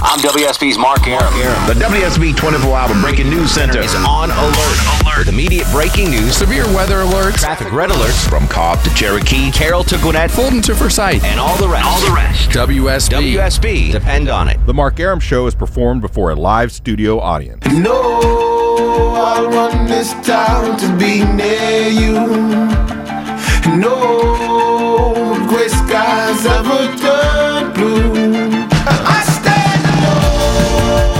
I'm WSB's Mark Arum. The WSB 24-hour breaking news center is on alert. With immediate breaking news, Severe weather alerts, traffic red alerts, from Cobb to Cherokee, Carroll to Gwinnett, Fulton to Forsyth, and all the rest. WSB. WSB. Depend on it. The Mark Arum Show is performed before a live studio audience. No, I want this town to be near you. No gray skies ever turn blue. I stand alone.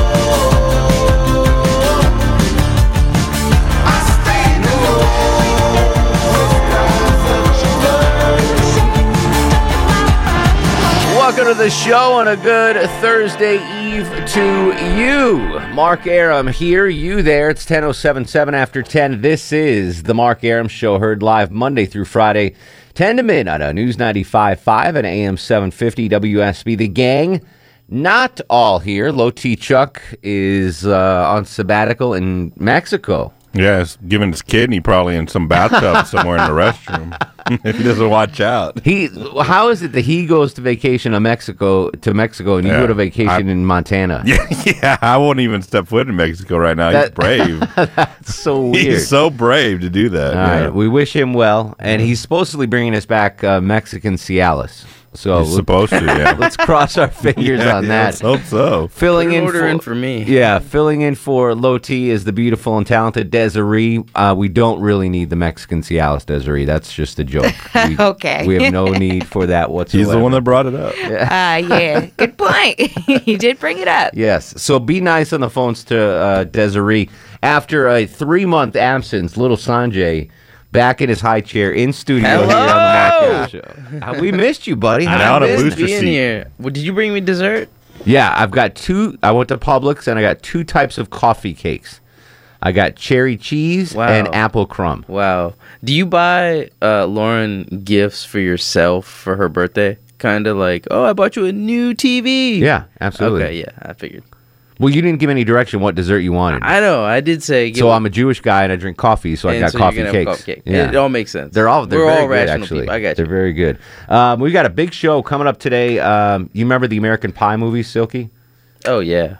I stand alone. Welcome to the show on a good Thursday Eve to you. Mark Arum here, you there. It's 10:07, after 10. This is the Mark Arum Show, heard live Monday through Friday, 10 to midnight on News 95.5 and AM 750 WSB. The gang, not all here. Low T Chuck is on sabbatical in Mexico. Yeah, he's giving his kidney probably in some bathtub somewhere in the restroom. If he doesn't watch out. How is it that he goes to vacation to Mexico and you go to vacation in Montana? Yeah, I won't even step foot in Mexico right now. He's brave. That's so weird. He's so brave to do that. All right, we wish him well, and he's supposedly bringing us back Mexican Cialis. So he's supposed to, yeah. Let's cross our fingers on that. Let's hope so. Filling Put an in order in for me. Yeah, filling in for Low T is the beautiful and talented Desiree. We don't really need the Mexican Cialis, Desiree. That's just a joke. Okay. We have no need for that whatsoever. He's the one that brought it up. Yeah, good point. You did bring it up. Yes. So be nice on the phones to Desiree. After a 3-month absence, little Sanjay back in his high chair in studio here on the Mark Arum Show. We missed you, buddy. And How out of you been? booster Being seat. here. Well, did you bring me dessert? Yeah, I've got two. I went to Publix and I got 2 types of coffee cakes. I got cherry cheese Wow. and apple crumb. Wow. Do you buy Lauren gifts for yourself for her birthday? Kind of like, oh, I bought you a new TV. Yeah, absolutely. Okay, yeah, I figured. Well, you didn't give any direction what dessert you wanted. I know. I did say. So I'm a Jewish guy and I drink coffee, so I got coffee cakes. Yeah. It all makes sense. They're We're very all good, rational actually. people. I got you. They're very good. We've got a big show coming up today. You remember the American Pie movie, Silky? Oh yeah.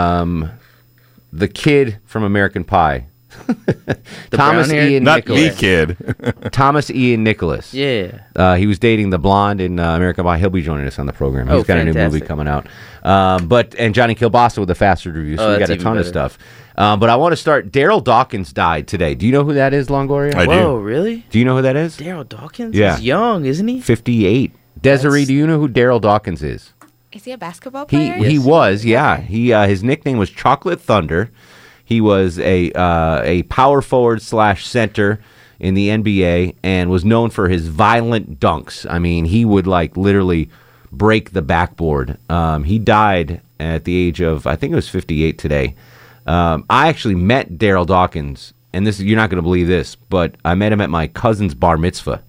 The kid from American Pie. Thomas brown-haired- Ian Not Nicholas. the kid. Thomas Ian Nicholas. Yeah. He was dating the blonde in American Pie. He'll be joining us on the program. Oh, He's got a new movie fantastic. coming out. And Johnny Kilbasa with the fast food review. So we got that's a even ton of better. stuff. But I want to start. Daryl Dawkins died today. Do you know who that is, Longoria? I do. Whoa, really? Do you know who that is? Daryl Dawkins? Yeah. He's young, isn't he? 58. Desiree, do you know who Daryl Dawkins is? Is he a basketball He player? he was, yeah. He his nickname was Chocolate Thunder. He was a power forward / center in the NBA and was known for his violent dunks. I mean, he would like literally break the backboard. He died at the age of, I think it was 58 today. I actually met Daryl Dawkins, and this you're not going to believe this, but I met him at my cousin's bar mitzvah.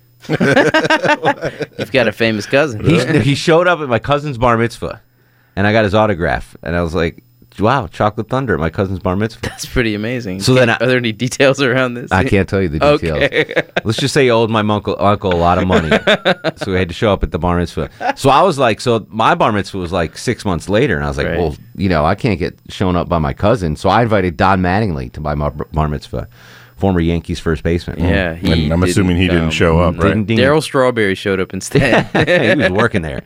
You've got a famous cousin. He showed up at my cousin's bar mitzvah, and I got his autograph, and I was like, wow, Chocolate Thunder at my cousin's bar mitzvah. That's pretty amazing. So then are there any details around this? I can't tell you the details. Okay. Let's just say he owed my uncle a lot of money. So he had to show up at the bar mitzvah. So I was like, so my bar mitzvah was like 6 months later. And I was like, Right. well, you know, I can't get shown up by my cousin. So I invited Don Mattingly to my bar mitzvah, former Yankees first baseman. Yeah, And I'm assuming he didn't show up, right? Didn't- Daryl Strawberry showed up instead. he was working there.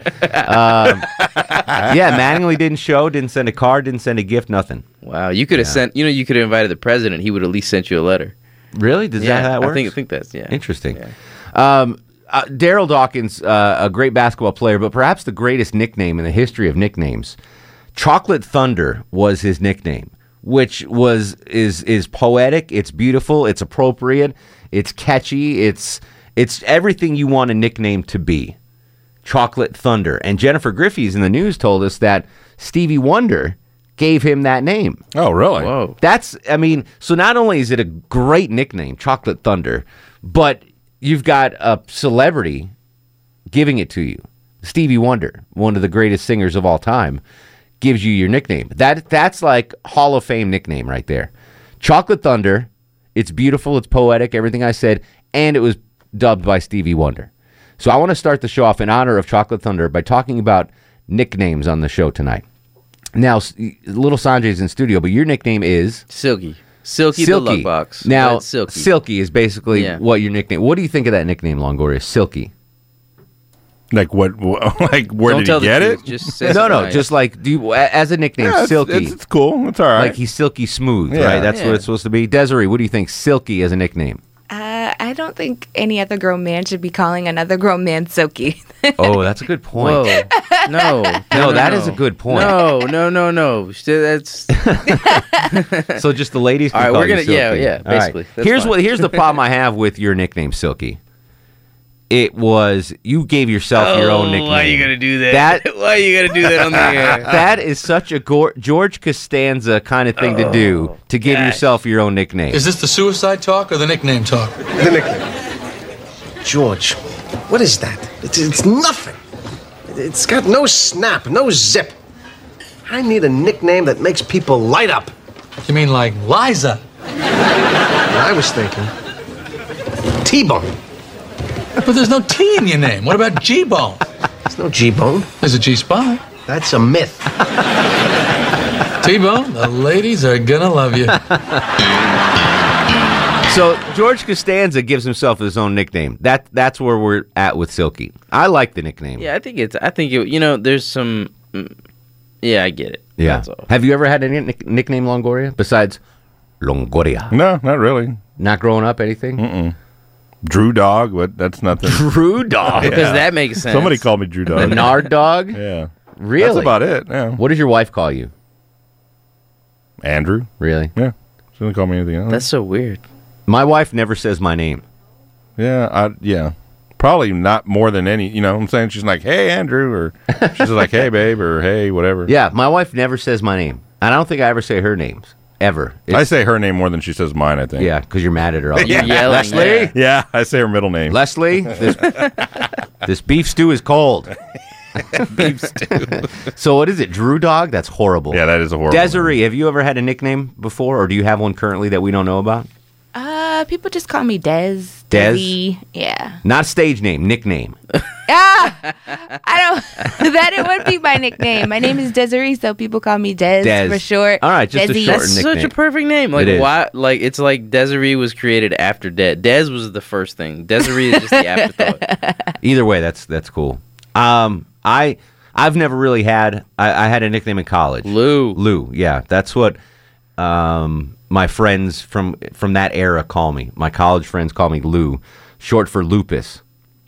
Yeah, Mattingly didn't show, didn't send a card, didn't send a gift, nothing. Wow, you could have sent. You know, you could have invited the president. He would at least sent you a letter. Really? Does that how that works? I think that's Interesting. Yeah. Daryl Dawkins, a great basketball player, but perhaps the greatest nickname in the history of nicknames. Chocolate Thunder was his nickname, which is poetic. It's beautiful. It's appropriate. It's catchy. It's everything you want a nickname to be. Chocolate Thunder. And Jennifer Griffey's in the news told us that Stevie Wonder gave him that name. Oh, really? Whoa. So not only is it a great nickname, Chocolate Thunder, but you've got a celebrity giving it to you. Stevie Wonder, one of the greatest singers of all time, gives you your nickname. That's like Hall of Fame nickname right there. Chocolate Thunder, it's beautiful, it's poetic, everything I said, and it was dubbed by Stevie Wonder. So I want to start the show off in honor of Chocolate Thunder by talking about nicknames on the show tonight. Now, little Sanjay's in studio, but your nickname is Silky. Silky the Luck Box. Now, But Silky. Silky is basically Yeah. what your nickname. What do you think of that nickname, Longoria? Silky. Like what? Like where Don't did tell he the get truth. it? Just say No, something. just like do you, as a nickname, Yeah, Silky. It's cool. It's all right. Like he's silky smooth, Yeah. right? That's what Yeah. it's supposed to be. Desiree, what do you think? Silky as a nickname. I don't think any other grown man should be calling another grown man Silky. Oh, that's a good point. Whoa. No. No, that is a good point. No. That's So just the ladies. Can All right, call we're you gonna- Silky. yeah, All right. basically. That's fine. Here's the problem I have with your nickname, Silky. It was you gave yourself your own nickname. Why are you gonna do that? That- Why are you gonna do that on the air? That is such a George Costanza kind of thing to do to give yourself your own nickname. Is this the suicide talk or the nickname talk? The nickname. George, what is that? It's nothing. It's got no snap, no zip. I need a nickname that makes people light up. You mean like Liza? I was thinking T-Bone. But there's no T in your name. What about G-Bone? There's no G-Bone. There's a G-Spot. That's a myth. T-Bone, the ladies are gonna love you. So George Costanza gives himself his own nickname. That's where we're at with Silky. I like the nickname. Yeah, I think it. There's some. Yeah, I get it. Yeah. That's all. Have you ever had a nickname Longoria besides Longoria? No, not really. Not growing up, anything? Drew Dog, but that's nothing. Drew Dog. Because that makes sense. Somebody called me Drew Dog. Nard Dog? Yeah. Really? That's about it. Yeah. What does your wife call you? Andrew. Really? Yeah. She doesn't call me anything else. That's so weird. My wife never says my name. Yeah. Probably not more than any, you know what I'm saying? She's like, hey, Andrew, or she's just like, hey, babe, or hey, whatever. Yeah, my wife never says my name. And I don't think I ever say her names. Ever. I say her name more than she says mine, I think. Yeah, because you're mad at her all the You're time. yelling. Leslie? Yeah, I say her middle name. Leslie, this beef stew is cold. Beef stew. So what is it? Drew Dog? That's horrible. Yeah, that is a horrible Desiree, have you ever had a nickname before, or do you have one currently that we don't know about? People just call me Des. Des? Desi. Yeah. Not stage name, nickname. I don't. That it would be my nickname. My name is Desiree, so people call me Des, for short. All right, just a Desi. short That's nickname. such a perfect name. Like It is. why? Like it's like Desiree was created after Des was the first thing. Desiree is just the afterthought. Either way, that's cool. I've never really had. I had a nickname in college. Lou. Yeah, that's what my friends from that era call me. My college friends call me Lou, short for lupus.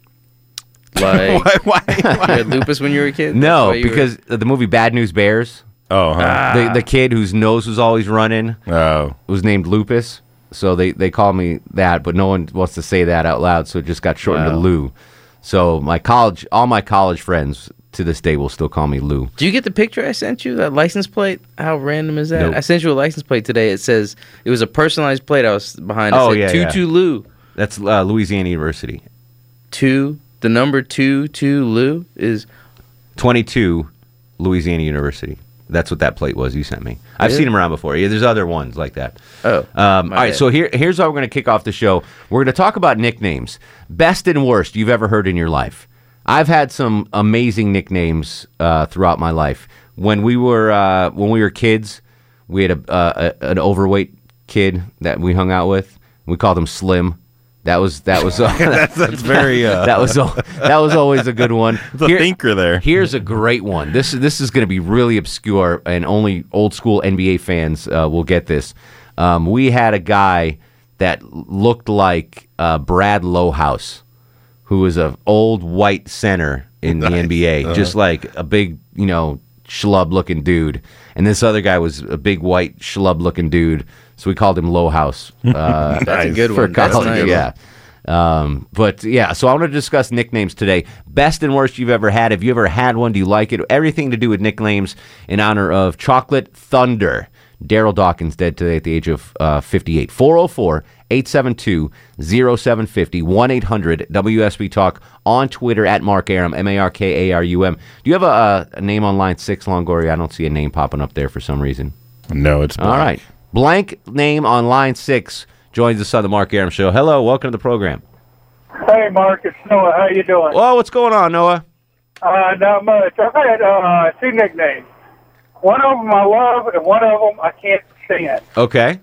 Like you had lupus when you were a kid? No, That's why you were- because the movie Bad News Bears. Oh, huh? The kid whose nose was always running Oh. was named Lupus. So they call me that, but no one wants to say that out loud, so it just got shortened to Wow. Lou. So all my college friends to this day will still call me Lou. Do you get the picture I sent you? That license plate? How random is that? Nope. I sent you a license plate today. It says it was a personalized plate. I was behind. It Oh, said yeah, yeah. 22 Lou. That's Louisiana University. 2. The number 22 Lou is 22 Louisiana University. That's what that plate was you sent me. I've Really? seen them around before. Yeah, there's other ones like that. Oh, All my right, bad. so here's how we're going to kick off the show. We're going to talk about nicknames. Best and worst you've ever heard in your life. I've had some amazing nicknames throughout my life. When we were kids, we had an overweight kid that we hung out with. We called him Slim. That was that's very that was always a good one. a thinker there. Here's a great one. This is going to be really obscure, and only old school NBA fans will get this. We had a guy that looked like Brad Lowhouse, who was an old white center in the NBA, just like a big, schlub-looking dude. And this other guy was a big white schlub-looking dude, so we called him Lowhouse. That's a good for one. That's college, nice. yeah. So I want to discuss nicknames today. Best and worst you've ever had. Have you ever had one? Do you like it? Everything to do with nicknames in honor of Chocolate Thunder. Daryl Dawkins dead today at the age of 58. 404-872-0750. 1-800-WSB Talk on Twitter at Mark Arum, Markarum. Do you have a name on line 6, Longoria? I don't see a name popping up there for some reason. No, it's blank. All right. Blank name on line 6 joins us on the Mark Arum Show. Hello, welcome to the program. Hey, Mark, it's Noah. How you doing? Oh, what's going on, Noah? Not much. I had 2 nicknames. One of them I love, and one of them I can't stand. Okay.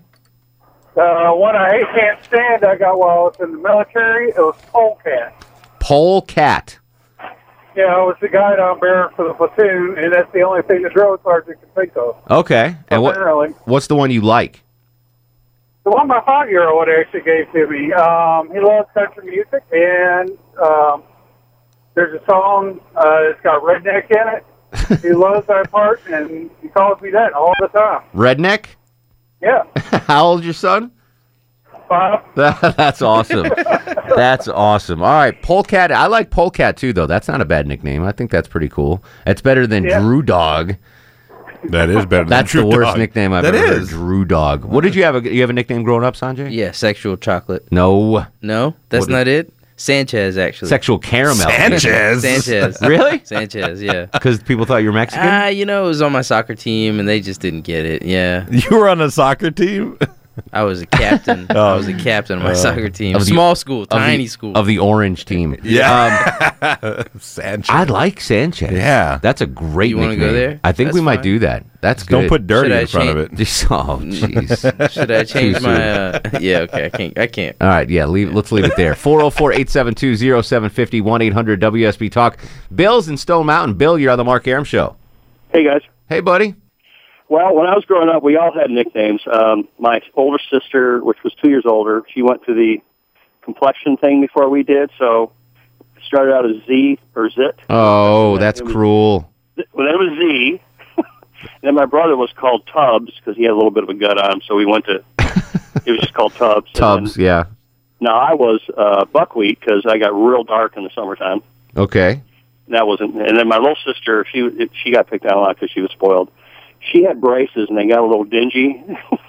One I can't stand, I got while I was in the military. It was Polecat. Polecat. Yeah, I was the guy down there for the platoon, and that's the only thing the drill sergeant can think of. Okay. And Primarily. what's the one you like? The one my 5-year-old actually gave to me. He loves country music, and there's a song that's got redneck in it. He loves that part, and he calls me that all the time. Redneck? Yeah. How old's your son? 5. That's awesome. That's awesome. All right, Polecat. I like Polecat too, though. That's not a bad nickname. I think that's pretty cool. It's better than Drew Dog. That is better. That's than the Drew worst Dog. nickname I've That ever heard. is. Drew Dog. What did you have? You have a nickname growing up, Sanjay? Yeah, sexual chocolate. No. No, that's not it. Sanchez, actually. Sexual caramel. Sanchez. Really? Sanchez, yeah. Because people thought you were Mexican? You know, it was on my soccer team, and they just didn't get it. Yeah. You were on a soccer team? I was a captain. I was a captain of my soccer team. Of the- Small school, tiny the, school. Of the orange team. Yeah. Sanchez. I like Sanchez. Yeah. That's a great You wanna nickname. go there? I think That's we might fine. do that. That's good. Don't put dirty Should I in front of it. Oh, jeez. Should I change Too my... yeah, okay, I can't. All right, yeah, let's leave it there. 404-872-0750, 1-800-WSB-TALK. Bill's in Stone Mountain. Bill, you're on the Mark Arum Show. Hey, guys. Hey, buddy. Well, when I was growing up, we all had nicknames. My older sister, which was 2 years older, she went to the complexion thing before we did, so it started out as Z or Zit. Oh, that's cruel. Well, then it was Z. And then my brother was called Tubbs because he had a little bit of a gut on him, so we went to, it was just called Tubbs. Tubbs, yeah. Now, I was Buckwheat because I got real dark in the summertime. Okay. That wasn't, and then my little sister, she got picked on a lot because she was spoiled. She had braces, and they got a little dingy.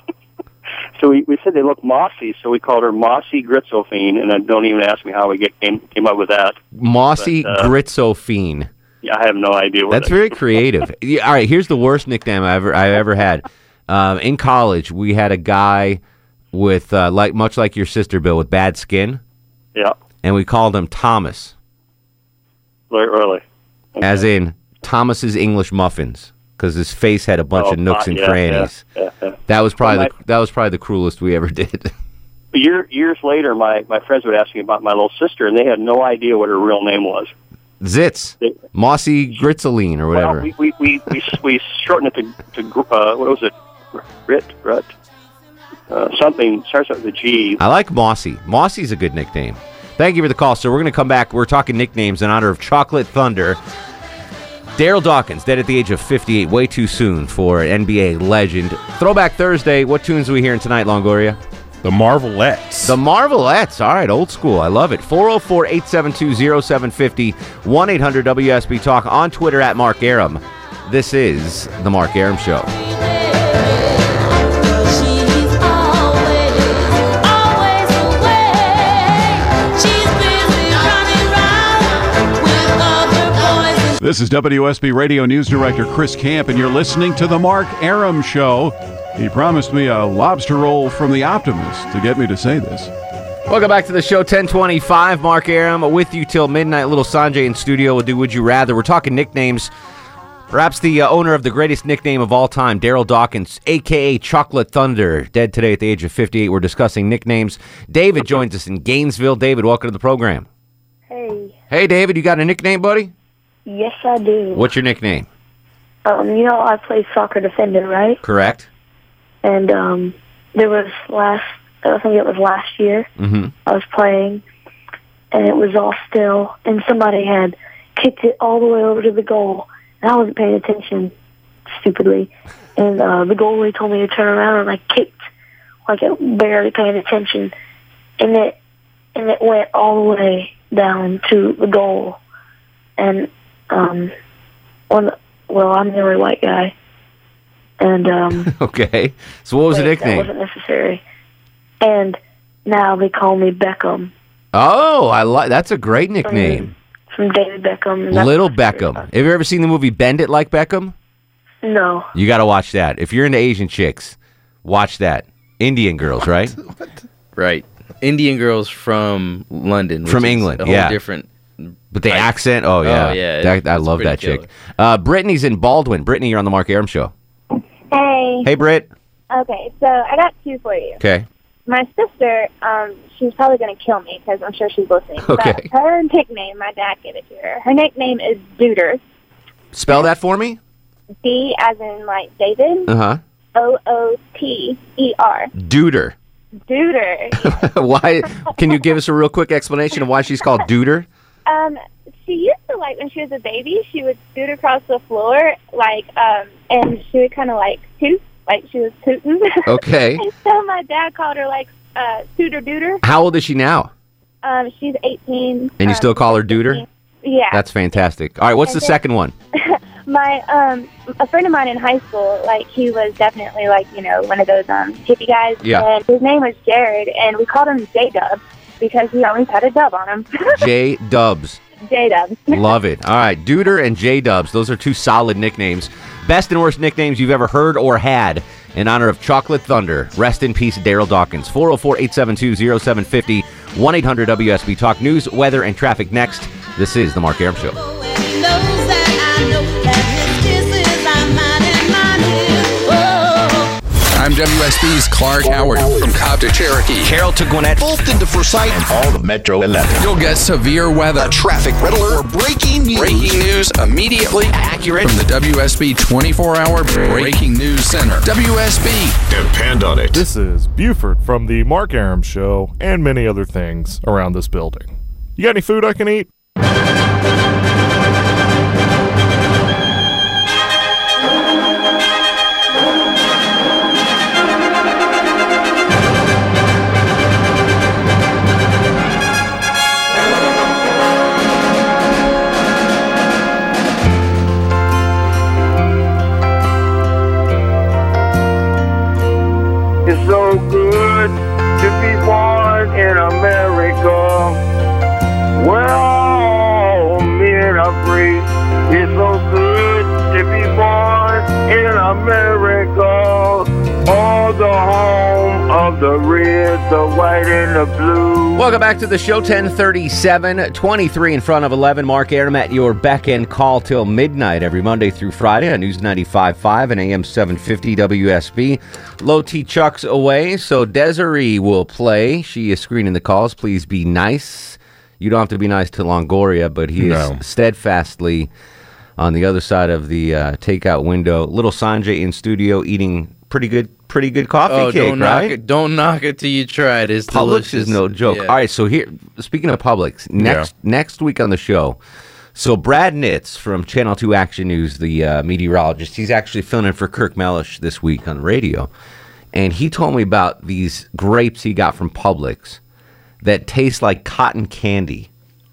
So we said they looked mossy, so we called her Mossy Gritzophine, and then don't even ask me how we came up with that. Mossy Gritzophine. Yeah, I have no idea. That's very creative. Yeah, all right, here's the worst nickname I ever had. In college, we had a guy with much like your sister, Bill, with bad skin. Yeah. And we called him Thomas. Very early. Okay. As in Thomas's English Muffins, because his face had a bunch of nooks and crannies. Yeah. That was probably the cruelest we ever did. Years later, my friends would ask me about my little sister, and they had no idea what her real name was. Zitz, Mossy Gritzoline, or whatever. Well, we shortened it to what was it? Rut. Something starts with a G. I like Mossy. Mossy's a good nickname. Thank you for the call, sir. We're going to come back. We're talking nicknames in honor of Chocolate Thunder. Daryl Dawkins, dead at the age of 58, way too soon for an NBA legend. Throwback Thursday, what tunes are we hearing tonight, Longoria? The Marvelettes. The Marvelettes. All right, old school. I love it. 404-872-0750, 1-800-WSB-TALK, on Twitter at Mark Arum. This is The Mark Arum Show. This is WSB Radio News Director Chris Camp, and you're listening to The Mark Arum Show. He promised me a lobster roll from the Optimist to get me to say this. Welcome back to the show, 1025. Mark Arum with you till midnight. Little Sanjay in studio will do Would You Rather. We're talking nicknames. Perhaps the owner of the greatest nickname of all time, Daryl Dawkins, a.k.a. Chocolate Thunder, dead today at the age of 58. We're discussing nicknames. David joins us in Gainesville. David, welcome to the program. Hey. Hey, David, you got a nickname, buddy? Yes, I do. What's your nickname? I play soccer defender, right? Correct. And there was I think it was last year, I was playing, and it was all still, and somebody had kicked it all the way over to the goal, and I wasn't paying attention, stupidly, and the goalie told me to turn around, and I kicked, like I barely paying attention, and it went all the way down to the goal, and I'm the only white guy, and okay. So what was the nickname? That wasn't necessary. And now they call me Beckham. Oh, that's a great nickname. From David Beckham. Little Beckham. Have you ever seen the movie Bend It Like Beckham? No. You got to watch that. If you're into Asian chicks, watch that. Indian girls, right? What? Right. Indian girls from London. From which is England, a whole yeah. different. But the accent, oh yeah. Oh, yeah. I love that pretty chick. Brittany's in Baldwin. Brittany, you're on the Mark Arum Show. Hey. Hey, Britt. Okay, so I got two for you. Okay. My sister, she's probably going to kill me because I'm sure she's listening. Okay. But her nickname, my dad gave it to her. Her nickname is Dooter. Spell that for me. D as in, like, David. Uh-huh. Ooter. Dooter. Dooter. Why? Can you give us a real quick explanation of why she's called Dooter? She used to, like, when she was a baby, she would scoot across the floor, like, and she would kind of, like, toot, like she was tooting. Okay. And so my dad called her, like, Tooter Dooter. How old is she now? She's 18. And you still call her Dooter? Yeah. That's fantastic. All right, what's the second one? My, a friend of mine in high school, like, he was definitely, like, you know, one of those, hippie guys. Yeah. And his name was Jared, and we called him J-Dub because he always had a dub on him. J-Dubs. J-Dubs. Love it. All right, Dooter and J-Dubs. Those are two solid nicknames. Best and worst nicknames you've ever heard or had in honor of Chocolate Thunder. Rest in peace, Daryl Dawkins. 404-872-0750, 1-800-WSB. Talk news, weather, and traffic next. This is The Mark Arum Show. I'm WSB's Clark Howard from Cobb to Cherokee. Carroll to Gwinnett. Both into Forsyth and all of Metro 11. You'll get severe weather, A traffic red alert. Breaking news. breaking news immediately Accurate. from the WSB 24-hour Breaking News Center. WSB. Depend on it. This is Buford from the Mark Arum Show and many other things around this building. You got any food I can eat? It's so good to be born in America, where all men are free. It's so good to be born in America, all the home of the red, the white, and the blue. Welcome back to the show. 10:37, 23 in front of 11. Mark Arum at your beck and call till midnight every Monday through Friday on News 95.5 and AM 750 WSB. Low T Chuck's away, so Desiree will play. She is screening the calls. Please be nice. You don't have to be nice to Longoria, but he is steadfastly on the other side of the takeout window. Little Sanjay in studio eating pretty good coffee cake, right? Don't knock it till you try it. It's Publix delicious. is no joke. Yeah. All right, so here, speaking of Publix, next week on the show, so Brad Nitz from Channel 2 Action News, the meteorologist, he's actually filling in for Kirk Mellish this week on the radio, and he told me about these grapes he got from Publix that taste like cotton candy.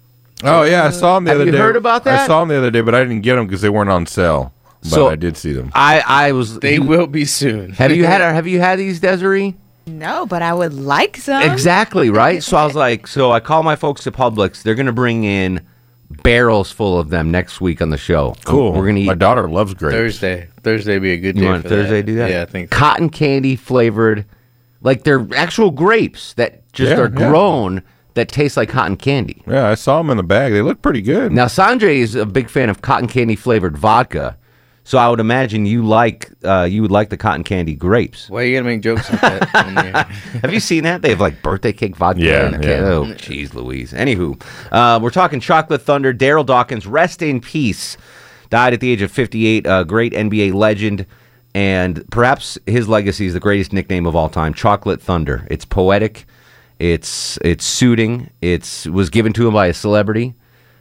Oh, yeah, I saw them the other day. Have you heard about that? I saw them the other day, but I didn't get them because they weren't on sale. But So, I did see them. They will be soon. Have you had these, Desiree? No, but I would like some. Exactly, right? So I was like, so I call my folks at Publix. They're going to bring in barrels full of them next week on the show. Cool. We're going to eat. My daughter loves grapes. Thursday be a good day You want for Thursday that. do that? Yeah, I think so. Cotton candy flavored, like they're actual grapes that just are grown that taste like cotton candy. Yeah, I saw them in the bag. They look pretty good. Now, Sanjay is a big fan of cotton candy flavored vodka. So I would imagine you would like the cotton candy grapes. Why you gotta make jokes like that? Have you seen that? They have like birthday cake vodka. Yeah, in a yeah. can. Oh, jeez, Louise. Anywho, we're talking Chocolate Thunder. Daryl Dawkins, rest in peace. Died at the age of 58. A great NBA legend, and perhaps his legacy is the greatest nickname of all time. Chocolate Thunder. It's poetic. It's suiting. It was given to him by a celebrity.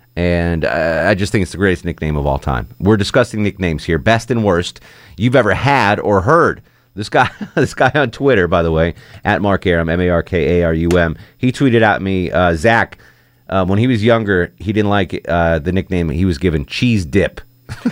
And I just think it's the greatest nickname of all time. We're discussing nicknames here, best and worst you've ever had or heard. This guy on Twitter, by the way, at Mark Arum, MarkArum, he tweeted at me, Zach, when he was younger, he didn't like the nickname he was given, Cheese Dip.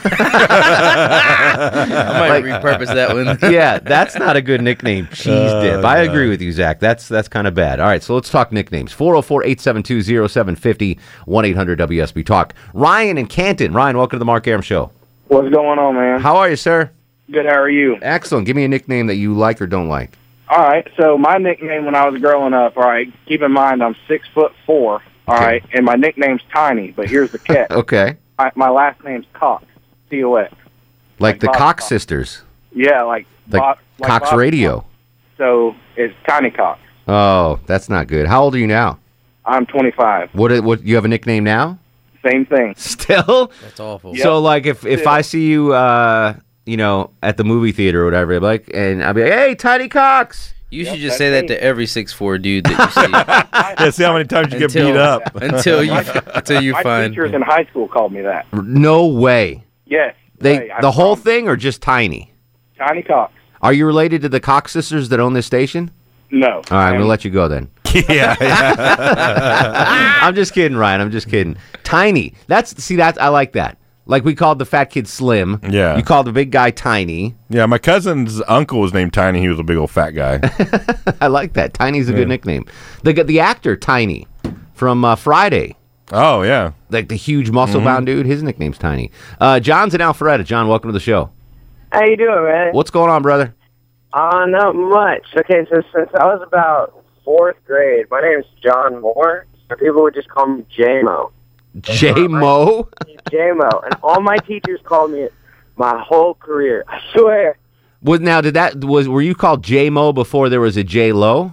I might repurpose that one. Yeah, that's not a good nickname, Cheese Dip. I agree with you, Zach. That's kind of bad. All right, so let's talk nicknames. 404-872-0750, 1-800-WSB Talk. Ryan in Canton. Ryan, welcome to the Mark Arum Show. What's going on, man? How are you, sir? Good, how are you? Excellent. Give me a nickname that you like or don't like. All right, so my nickname when I was growing up, all right, keep in mind I'm 6'4", all right, and my nickname's Tiny, but here's the catch. Okay. My last name's Cox, C-O-X. Like the Bob Cox sisters. Yeah, like Cox Bob. Radio. So it's Tiny Cox. Oh, that's not good. How old are you now? I'm 25. What you have a nickname now? Same thing. Still? That's awful. So like if I see you at the movie theater or whatever, I'll be like, hey, Tiny Cox. You should just say that to every 6'4" dude that you see. Yeah, see how many times you get beat up. until you My find. teachers in high school called me that. No way. Yes. The whole thing or just Tiny? Tiny Cox. Are you related to the Cox sisters that own this station? No. All right, I'm going to let you go then. Yeah. I'm just kidding, Ryan. I'm just kidding. Tiny. I like that. Like we called the fat kid Slim. Yeah. You called the big guy Tiny. Yeah, my cousin's uncle was named Tiny. He was a big old fat guy. I like that. Tiny's a good nickname. The actor Tiny from Friday. Oh, yeah. Like the huge muscle-bound dude. His nickname's Tiny. John's in Alpharetta. John, welcome to the show. How you doing, man? What's going on, brother? Not much. Okay, so since I was about 4th grade, my name's John Moore, so people would just call me J-Mo. J-Mo? J-Mo. And all my teachers called me it my whole career. I swear. Were you called J-Mo before there was a J-Lo?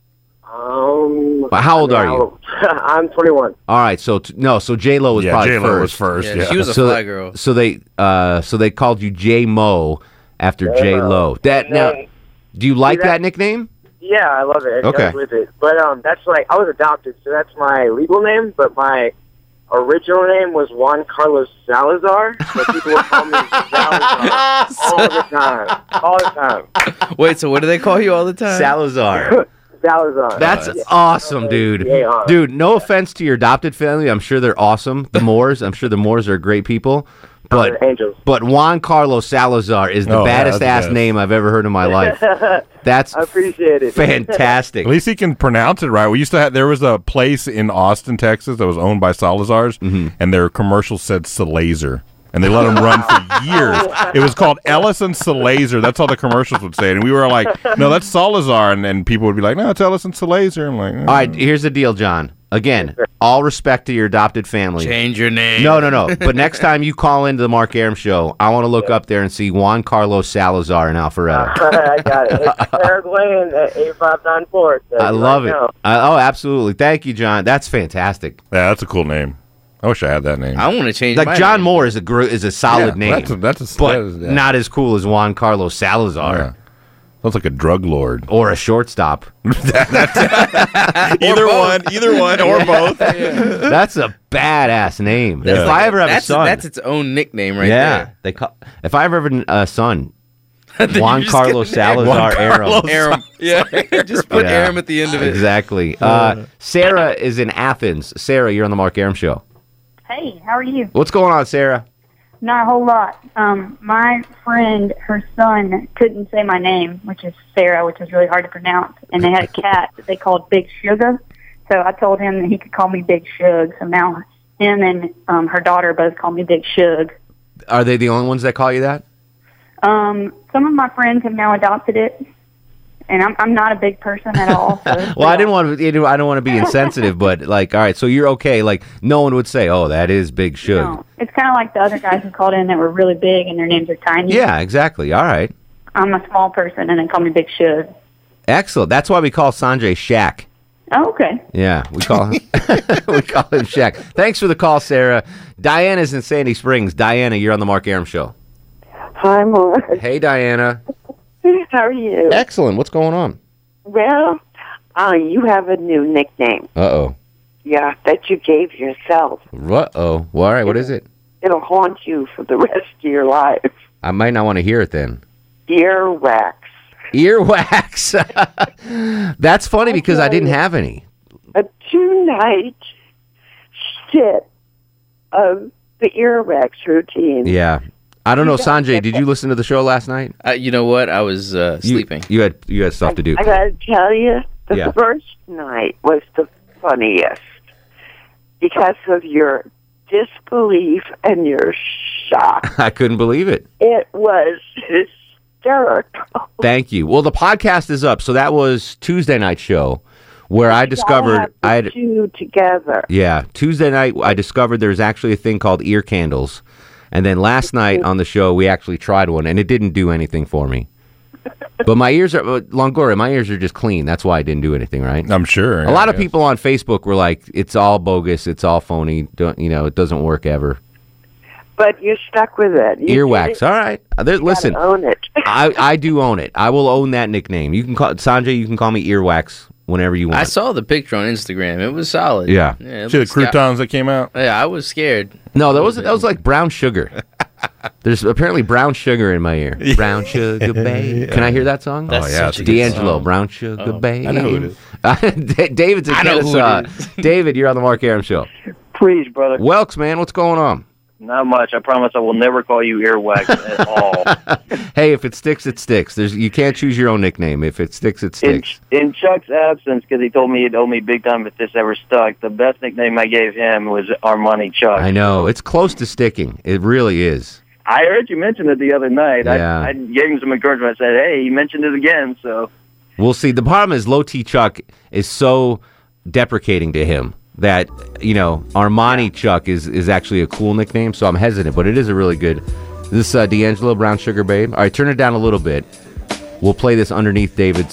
How old are you? I'm 21. All right, so J-Lo was probably J-Lo first. was first. Yeah, she was a fly girl. So they called you J-Mo after J-Lo. Do you like that nickname? Yeah, I love it. It Okay. goes with it. But that's like, I was adopted, so that's my legal name, but my original name was Juan Carlos Salazar, so people would call me Salazar all the time. Wait, so what do they call you all the time? Salazar. Salazar. That's awesome, dude. Dude, no offense to your adopted family. I'm sure they're awesome. The Moores. I'm sure the Moores are great people. But angels. But Juan Carlos Salazar is the baddest ass name I've ever heard in my life. That's I appreciate it. fantastic. At least he can pronounce it right. We used to have, there was a place in Austin, Texas that was owned by Salazar's, and their commercial said Salazar. And they let them run for years. It was called Ellison Salazar. That's how the commercials would say it. And we were like, no, that's Salazar. And people would be like, no, it's Ellison Salazar. I'm like, All right, here's the deal, John. Again, all respect to your adopted family. Change your name. No. But next time you call into the Mark Aram show, I want to look up there and see Juan Carlos Salazar in Alpharetta. I got it. It's Paraguayan at 8594. So I love it. Absolutely. Thank you, John. That's fantastic. Yeah, that's a cool name. I wish I had that name. I want to change Like my John name. Moore is a solid name. But not as cool as Juan Carlos Salazar. Yeah. Sounds like a drug lord. Or a shortstop. Either one, or both. That's a badass name. That's If like I ever have a son. that's its own nickname right there. If I ever have a son, Then Juan you just Carlos get the name. Salazar Aram. Aram. Yeah. Just put Aram at the end of it. Exactly. Sarah is in Athens. Sarah, you're on the Mark Aram show. Hey, how are you? What's going on, Sarah? Not a whole lot. My friend, her son, couldn't say my name, which is Sarah, which is really hard to pronounce, and they had a cat that they called Big Sugar. So I told him that he could call me Big Shug. So now him and her daughter both call me Big Shug. Are they the only ones that call you that? Some of my friends have now adopted it, and I'm not a big person at all. So Well, I don't want to be insensitive, but like, all right, so you're okay. Like, no one would say, "Oh, that is Big Shug." no, it's kind of like the other guys who called in that were really big and their names are tiny. Yeah, exactly. All right, I'm a small person, and they call me Big Shug. excellent. That's why we call Sanjay Shaq. Oh, okay. Yeah, we call him Shaq. Thanks for the call, Sarah. Diana's in Sandy Springs. Diana, you're on the Mark Aram show. Hi, Mark. Hey, Diana. How are you? Excellent. What's going on? Well, you have a new nickname. Uh-oh. Yeah, that you gave yourself. Uh-oh. Well, all right, what is it? It'll haunt you for the rest of your life. I might not want to hear it then. Earwax. Earwax. That's funny because I didn't have any. A 2-night sit of the earwax routine. Yeah. I don't know, Sanjay, did you listen to the show last night? You know what? I was sleeping. You had stuff to do. I gotta tell you, the Yeah. first night was the funniest because of your disbelief and your shock. I couldn't believe it. It was hysterical. Thank you. Well, the podcast is up. So that was Tuesday night show where I discovered I had two together. Yeah, Tuesday night I discovered there's actually a thing called ear candles. And then last night on the show, we actually tried one, and it didn't do anything for me. But my ears are, Longoria, my ears are just clean. That's why I didn't do anything, right? I'm sure. A lot of people on Facebook were like, it's all bogus, it's all phony, it doesn't work ever. But you're stuck with it. Earwax, all right. Listen, own it. I do own it. I will own that nickname. You can call Sanjay, you can call me Earwax whenever you want. I saw the picture on Instagram. It was solid. Yeah. it See the looks- croutons that came out? Yeah, I was scared. No, that was like brown sugar. There's apparently brown sugar in my ear. Brown sugar, babe. Can I hear that song? That's such a good D'Angelo, song. Brown Sugar, babe. I know who it is. David's in I know who Kennesaw. it is. David, you're on the Mark Arum Show. Please, brother. Welks, man, what's going on? Not much. I promise I will never call you Earwax at all. Hey, if it sticks, it sticks. You can't choose your own nickname. If it sticks, it sticks. In Chuck's absence, because he told me he'd owe me big time if this ever stuck, the best nickname I gave him was Armani Chuck. I know. It's close to sticking. It really is. I heard you mention it the other night. Yeah. I gave him some encouragement. I said, hey, you mentioned it again, so... We'll see. The problem is Low T Chuck is so deprecating to him that, Armani Chuck is actually a cool nickname, so I'm hesitant, but it is a really good... This D'Angelo, Brown Sugar Babe. All right, turn it down a little bit. We'll play this underneath David's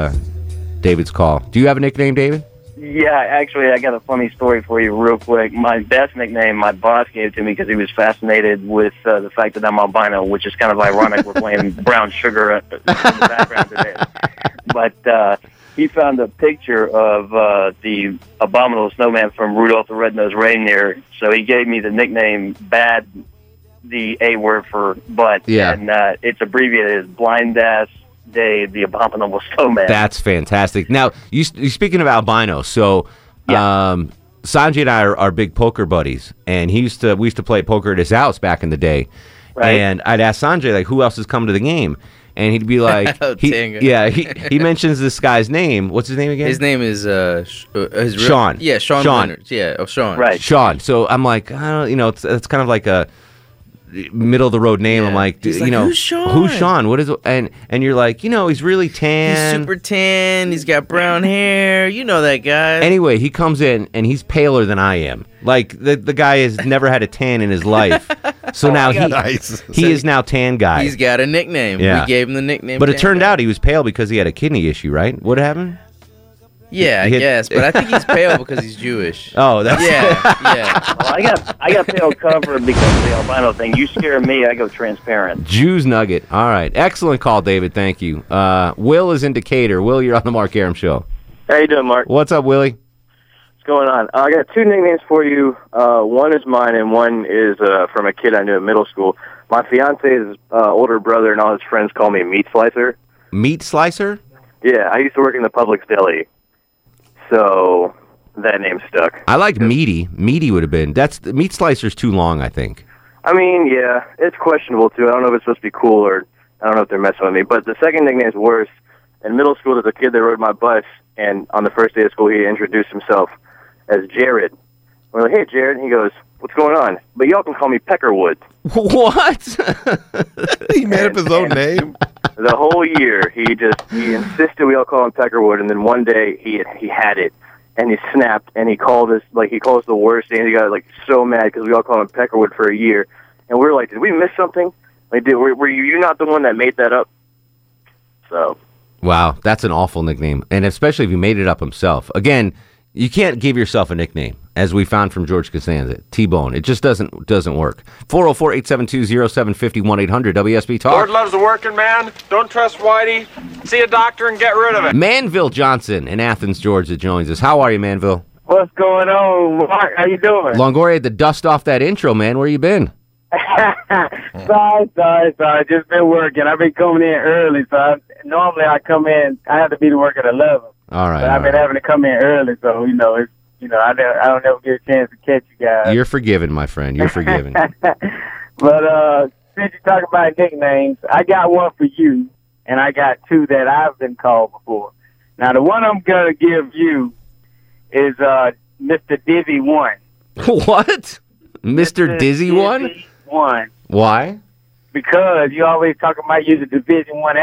call. Do you have a nickname, David? Yeah, actually, I got a funny story for you real quick. My best nickname, my boss gave to me because he was fascinated with the fact that I'm albino, which is kind of ironic. We're playing Brown Sugar in the background today. But he found a picture of the abominable snowman from Rudolph the Red-Nosed Reindeer, so he gave me the nickname Bad, the A word for butt, Yeah. and it's abbreviated as Blind Ass Dave, the abominable snowman. That's fantastic. Now, you speaking of albino, so Sanjay and I are big poker buddies, and we used to play poker at his house back in the day. Right. And I'd ask Sanjay, like, who else has come to the game? And he'd be like, Tanga. he mentions this guy's name. What's his name again? His name is Sean. Yeah, Sean. Leonard. Yeah, Sean. Right. Sean. So I'm like, I don't, it's kind of like a middle of the road name. I'm like, He's like, who's Sean? Who's Sean? What is it? And you're like, he's really tan. He's super tan. He's got brown hair. You know that guy. Anyway, he comes in and he's paler than I am. Like the guy has never had a tan in his life. So now he is now tan guy. He's got a nickname. Yeah. We gave him the nickname. But it Tan turned Guy. out he was pale because he had a kidney issue, right? What happened? Yeah, I He had- guess. But I think he's pale because he's Jewish. Oh, that's yeah. Well, I got pale covered because of the albino thing. You scare me, I go transparent. Jews Nugget. All right. Excellent call, David. Thank you. Will is in Decatur. Will, you're on the Mark Arum Show. How you doing, Mark? What's up, Willie? What's going on? I got two nicknames for you. One is mine, and one is from a kid I knew in middle school. My fiance's older brother and all his friends call me Meat Slicer. Meat Slicer? Yeah, I used to work in the Publix deli, so that name stuck. I like Meaty. Meaty would have been. Meat Slicer's too long, I think. I mean, yeah, it's questionable, too. I don't know if it's supposed to be cool or I don't know if they're messing with me. But the second nickname's worse. In middle school, there's a kid that rode my bus, and on the first day of school, he introduced himself as Jared. We're like, hey, Jared. And he goes, what's going on? But y'all can call me Peckerwood. What? He made up his own name? The whole year, he insisted we all call him Peckerwood, and then one day he had it, and he snapped, and he called us the worst name. He got so mad because we all called him Peckerwood for a year, and we were like, did we miss something? Were you not the one that made that up? So. Wow, that's an awful nickname, and especially if he made it up himself. Again, you can't give yourself a nickname, as we found from George Costanza. T-Bone. It just doesn't work. 404-872-0750, 1-800-WSB Talk. Lord loves a working man. Don't trust Whitey. See a doctor and get rid of it. Manville Johnson in Athens, Georgia joins us. How are you, Manville? What's going on, Mark? How you doing? Longoria had to dust off that intro, man. Where you been? Sorry. Just been working. I've been coming in early, so normally I come in. I have to be to work at 11. All right. But I've been having to come in early, so I don't ever get a chance to catch you guys. You're forgiven, my friend. You're forgiven. But since you talk about nicknames, I got one for you, and I got two that I've been called before. Now, the one I'm gonna give you is Mr. Dizzy One. What? Mr. Dizzy One? One. Why? because you always talk about you the Division I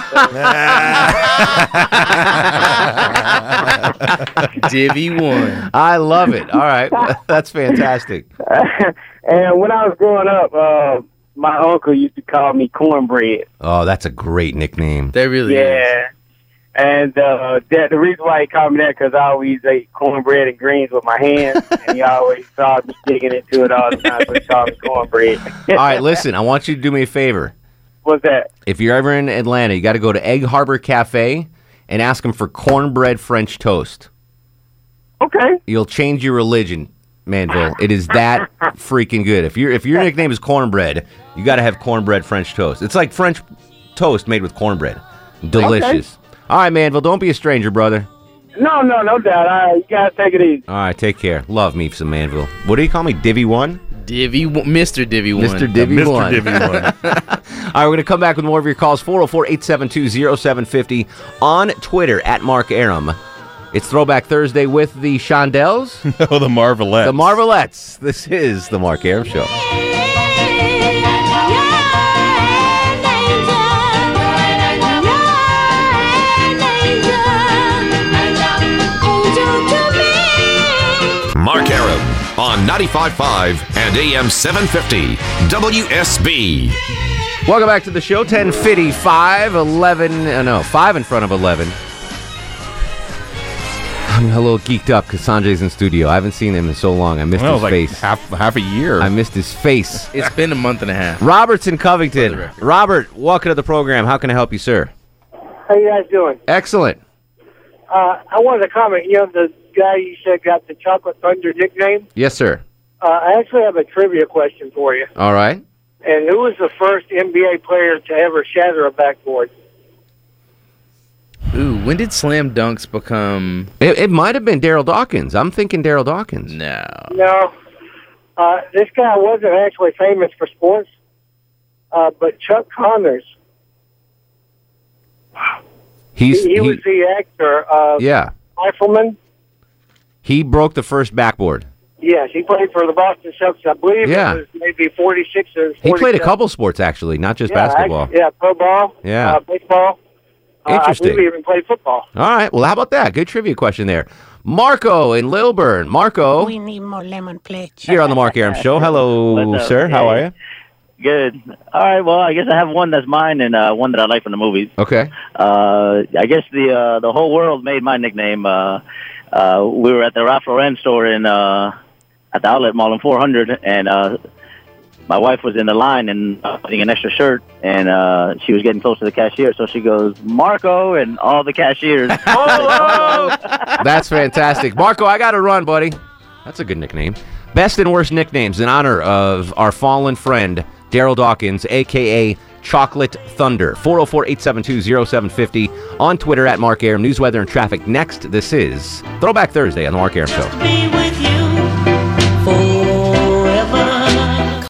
athlete. Divvy one. I love it. All right. That's fantastic. And when I was growing up, my uncle used to call me Cornbread. Oh, that's a great nickname. That really is. Yeah. And the reason why he called me that because I always ate cornbread and greens with my hands, and he always saw me digging into it all the time, so he called me Cornbread. All right, listen, I want you to do me a favor. What's that? If you're ever in Atlanta, you got to go to Egg Harbor Cafe and ask them for cornbread French toast. Okay. You'll change your religion, Manville. It is that freaking good. If your nickname is cornbread, you got to have cornbread French toast. It's like French toast made with cornbread. Delicious. Okay. All right, Manville, don't be a stranger, brother. No doubt. You got to take it easy. All right, take care. Love me some Manville. What do you call me, Divvy One? Mr. Divvy One. Mr. Divvy One. Mr. Divvy One. All right, we're going to come back with more of your calls. 404-872-0750 on Twitter at Mark Arum. It's Throwback Thursday with the Shondells. No, the Marvelettes. The Marvelettes. This is the Mark Arum Show. Mark Arum on 95.5 and AM 750 WSB. Welcome back to the show. 10:55, 5 in front of 11. I'm a little geeked up because Sanjay's in studio. I haven't seen him in so long. I missed his face. Half a year. I missed his face. It's been a month and a half. Robert's in Covington. Robert, welcome to the program. How can I help you, sir? How you guys doing? Excellent. I wanted to comment. You know, the guy you said got the Chocolate Thunder nickname? Yes, sir. I actually have a trivia question for you. All right. And who was the first NBA player to ever shatter a backboard? Ooh, when did slam dunks become... It might have been Daryl Dawkins. I'm thinking Daryl Dawkins. No. This guy wasn't actually famous for sports, but Chuck Connors. He was the actor of Rifleman. He broke the first backboard. Yes, he played for the Boston Celtics. I believe it was maybe 46 or 47. He played a couple sports, actually, not just basketball. Pro ball, baseball. Interesting. I believe he even played football. All right. Well, how about that? Good trivia question there. Marco in Lilburn. Marco. We need more lemon plates. Here on the Mark Arum Show. Hello, sir. How are you? Good. All right. Well, I guess I have one that's mine and one that I like from the movies. Okay. I guess the whole world made my nickname. We were at the Ralph Lauren store at the outlet mall in 400, and my wife was in the line and getting an extra shirt, and she was getting close to the cashier, so she goes, Marco, and all the cashiers. That's fantastic. Marco, I got to run, buddy. That's a good nickname. Best and worst nicknames in honor of our fallen friend, Daryl Dawkins, a.k.a. Chocolate Thunder. 404-872-0750 on Twitter at Mark Arum. News, weather, and traffic next. This is Throwback Thursday on the Mark Arum Show. Be with you.